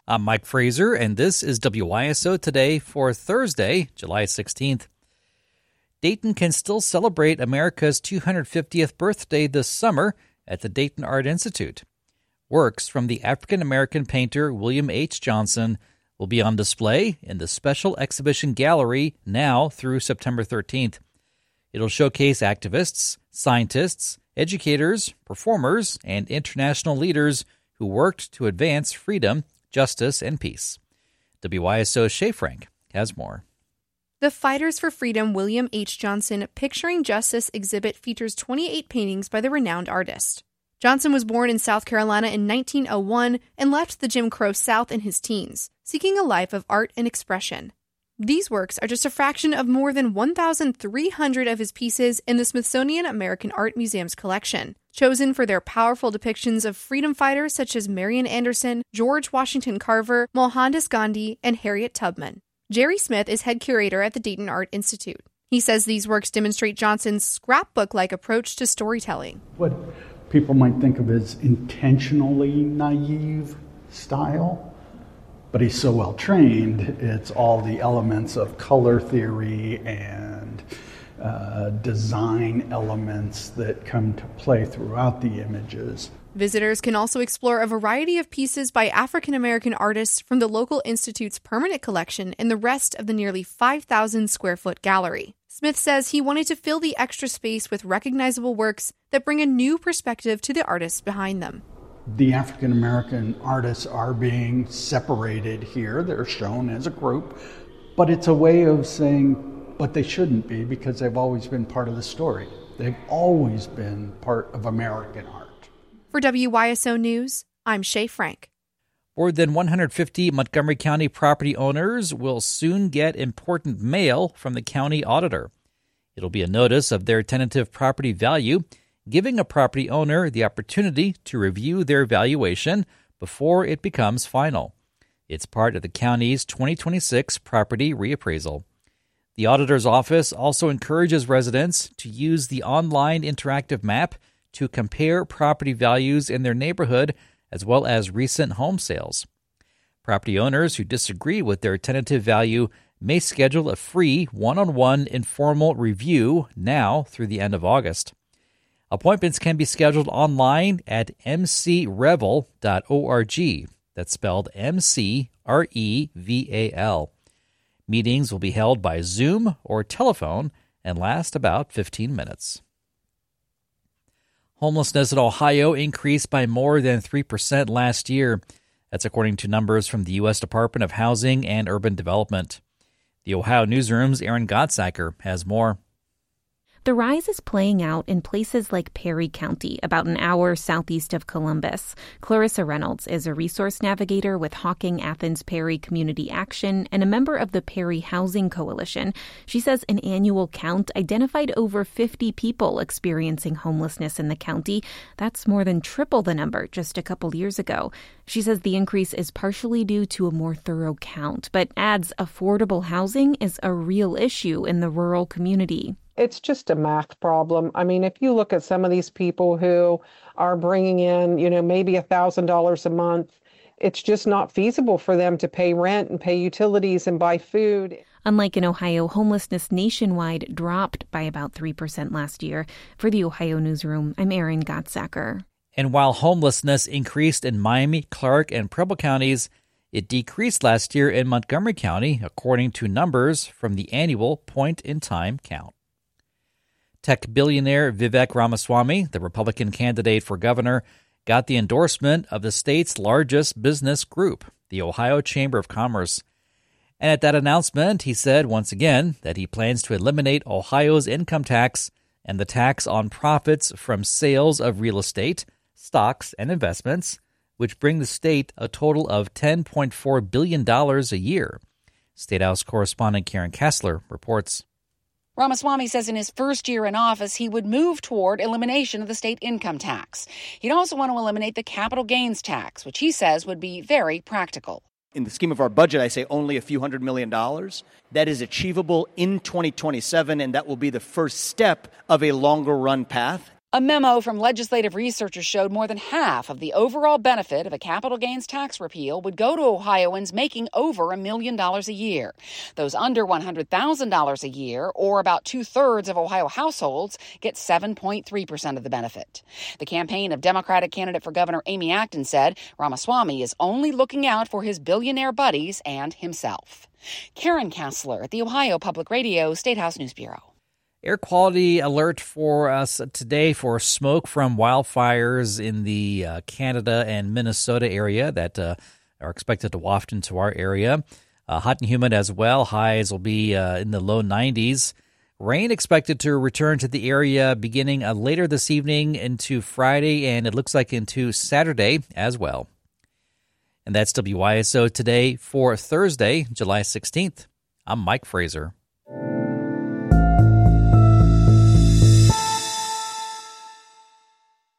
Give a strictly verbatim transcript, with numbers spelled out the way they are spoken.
I'm Mike Fraser, and this is W Y S O Today for Thursday, July sixteenth. Dayton can still celebrate America's two hundred fiftieth birthday this summer at the Dayton Art Institute. Works from the African-American painter William H. Johnson will be on display in the Special Exhibition Gallery now through September thirteenth. It'll showcase activists, scientists, educators, performers, and international leaders who worked to advance freedom, justice, and peace. W Y S O's Shay Frank has more. The Fighters for Freedom William H. Johnson Picturing Justice exhibit features twenty-eight paintings by the renowned artist. Johnson was born in South Carolina in nineteen oh one and left the Jim Crow South in his teens, seeking a life of art and expression. These works are just a fraction of more than one thousand three hundred of his pieces in the Smithsonian American Art Museum's collection, chosen for their powerful depictions of freedom fighters such as Marian Anderson, George Washington Carver, Mohandas Gandhi, and Harriet Tubman. Jerry Smith is head curator at the Dayton Art Institute. He says these works demonstrate Johnson's scrapbook-like approach to storytelling. What people might think of as intentionally naive style, but he's so well trained, it's all the elements of color theory and uh, design elements that come to play throughout the images. Visitors can also explore a variety of pieces by African-American artists from the local institute's permanent collection and the rest of the nearly five thousand square foot gallery. Smith says he wanted to fill the extra space with recognizable works that bring a new perspective to the artists behind them. The African-American artists are being separated here. They're shown as a group, but it's a way of saying, but they shouldn't be because they've always been part of the story. They've always been part of American art. For W Y S O News, I'm Shay Frank. More than one hundred fifty Montgomery County property owners will soon get important mail from the county auditor. It'll be a notice of their tentative property value, giving a property owner the opportunity to review their valuation before it becomes final. It's part of the county's twenty twenty-six property reappraisal. The auditor's office also encourages residents to use the online interactive map to compare property values in their neighborhood as well as recent home sales. Property owners who disagree with their tentative value may schedule a free one-on-one informal review now through the end of August. Appointments can be scheduled online at m c revel dot org. That's spelled M C R E V A L. Meetings will be held by Zoom or telephone and last about fifteen minutes. Homelessness in Ohio increased by more than three percent last year. That's according to numbers from the U S Department of Housing and Urban Development. The Ohio Newsroom's Aaron Gottsacker has more. The rise is playing out in places like Perry County, about an hour southeast of Columbus. Clarissa Reynolds is a resource navigator with Hocking Athens Perry Community Action and a member of the Perry Housing Coalition. She says an annual count identified over fifty people experiencing homelessness in the county. That's more than triple the number just a couple years ago. She says the increase is partially due to a more thorough count, but adds affordable housing is a real issue in the rural community. It's just a math problem. I mean, if you look at some of these people who are bringing in, you know, maybe one thousand dollars a month, it's just not feasible for them to pay rent and pay utilities and buy food. Unlike in Ohio, homelessness nationwide dropped by about three percent last year. For the Ohio Newsroom, I'm Aaron Gottsacker. And while homelessness increased in Miami, Clark, and Preble counties, it decreased last year in Montgomery County, according to numbers from the annual point-in-time count. Tech billionaire Vivek Ramaswamy, the Republican candidate for governor, got the endorsement of the state's largest business group, the Ohio Chamber of Commerce. And at that announcement, he said once again that he plans to eliminate Ohio's income tax and the tax on profits from sales of real estate, stocks, and investments, which bring the state a total of ten point four billion dollars a year. State House correspondent Karen Kessler reports. Ramaswamy says in his first year in office, he would move toward elimination of the state income tax. He'd also want to eliminate the capital gains tax, which he says would be very practical. In the scheme of our budget, I say only a few hundred million dollars. That is achievable in twenty twenty-seven, and that will be the first step of a longer run path. A memo from legislative researchers showed more than half of the overall benefit of a capital gains tax repeal would go to Ohioans making over a million dollars a year. Those under one hundred thousand dollars a year, or about two-thirds of Ohio households, get seven point three percent of the benefit. The campaign of Democratic candidate for Governor Amy Acton said Ramaswamy is only looking out for his billionaire buddies and himself. Karen Kassler at the Ohio Public Radio Statehouse News Bureau. Air quality alert for us today for smoke from wildfires in the uh, Canada and Minnesota area that uh, are expected to waft into our area. Uh, hot and humid as well. Highs will be uh, in the low nineties. Rain expected to return to the area beginning uh, later this evening into Friday, and it looks like into Saturday as well. And that's W I S O Today for Thursday, July sixteenth. I'm Mike Fraser.